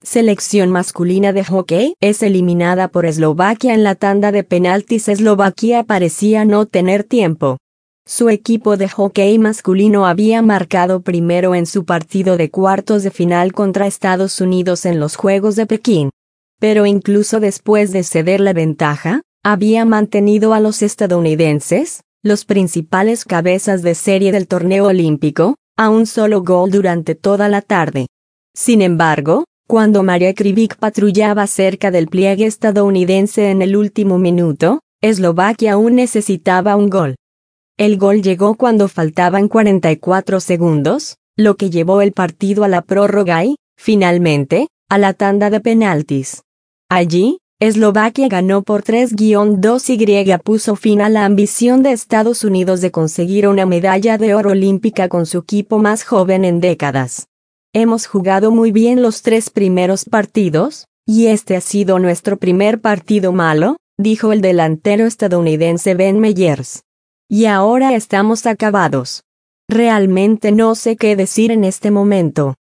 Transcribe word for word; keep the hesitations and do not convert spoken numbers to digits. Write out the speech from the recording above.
Selección masculina de hockey es eliminada por Eslovaquia en la tanda de penaltis. Eslovaquia parecía no tener tiempo. Su equipo de hockey masculino había marcado primero en su partido de cuartos de final contra Estados Unidos en los Juegos de Pekín. Pero incluso después de ceder la ventaja, había mantenido a los estadounidenses, los principales cabezas de serie del torneo olímpico, a un solo gol durante toda la tarde. Sin embargo, cuando Marek Rybik patrullaba cerca del pliegue estadounidense en el último minuto, Eslovaquia aún necesitaba un gol. El gol llegó cuando faltaban cuarenta y cuatro segundos, lo que llevó el partido a la prórroga y, finalmente, a la tanda de penaltis. Allí, Eslovaquia ganó por tres a dos y puso fin a la ambición de Estados Unidos de conseguir una medalla de oro olímpica con su equipo más joven en décadas. Hemos jugado muy bien los tres primeros partidos, y este ha sido nuestro primer partido malo, dijo el delantero estadounidense Ben Meyers. Y ahora estamos acabados. Realmente no sé qué decir en este momento.